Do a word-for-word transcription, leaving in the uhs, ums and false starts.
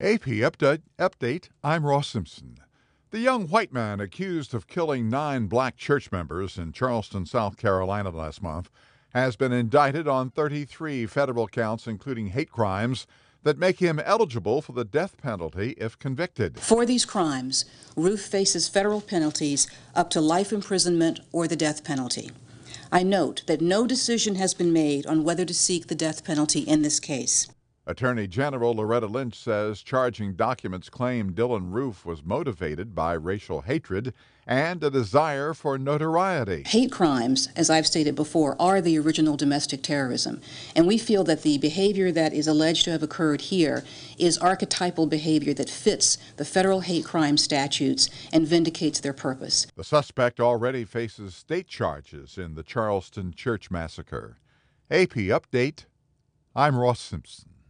A P update, update. I'm Ross Simpson. The young white man accused of killing nine black church members in Charleston, South Carolina last month has been indicted on thirty-three federal counts, including hate crimes, that make him eligible for the death penalty if convicted. For these crimes, Ruth faces federal penalties up to life imprisonment or the death penalty. I note that no decision has been made on whether to seek the death penalty in this case. Attorney General Loretta Lynch says charging documents claim Dylann Roof was motivated by racial hatred and a desire for notoriety. Hate crimes, as I've stated before, are the original domestic terrorism, and we feel that the behavior that is alleged to have occurred here is archetypal behavior that fits the federal hate crime statutes and vindicates their purpose. The suspect already faces state charges in the Charleston church massacre. A P Update. I'm Ross Simpson.